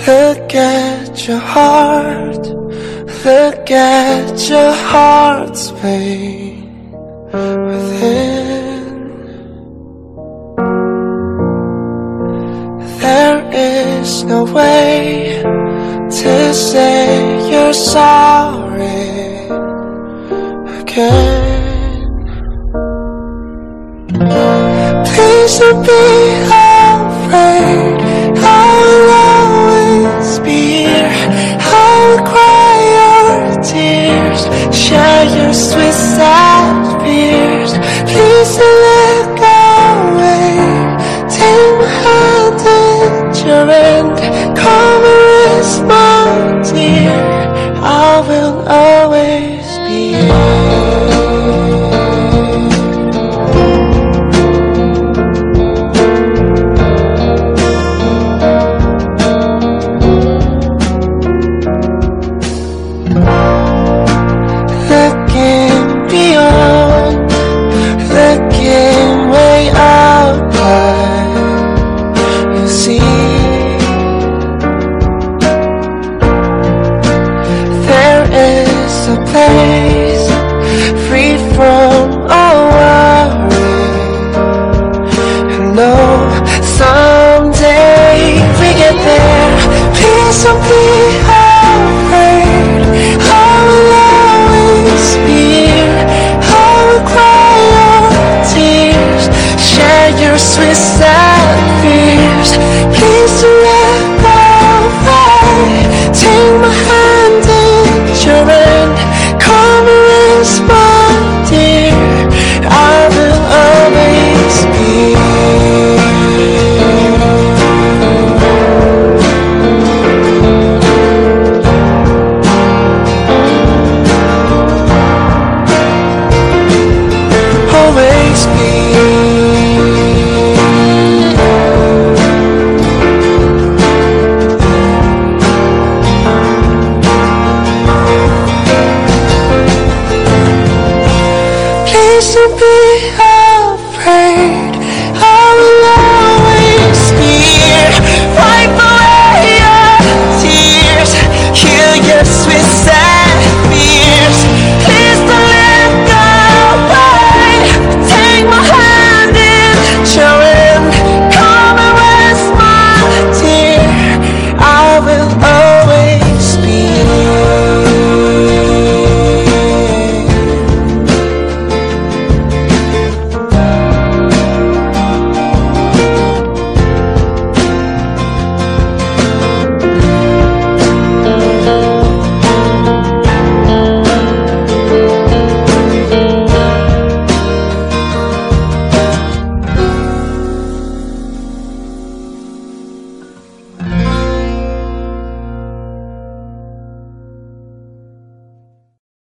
Look at your heart, look at your heart's pain within. There is no way to say you're sorry again. Please don't be afraid, I will always be here. I will cry your tears, share your sweet sad fears. Please don't let go away, take my hand at your end. Come and rest, my dear, I will always be here. Looking beyond, looking way up high, you see there is a place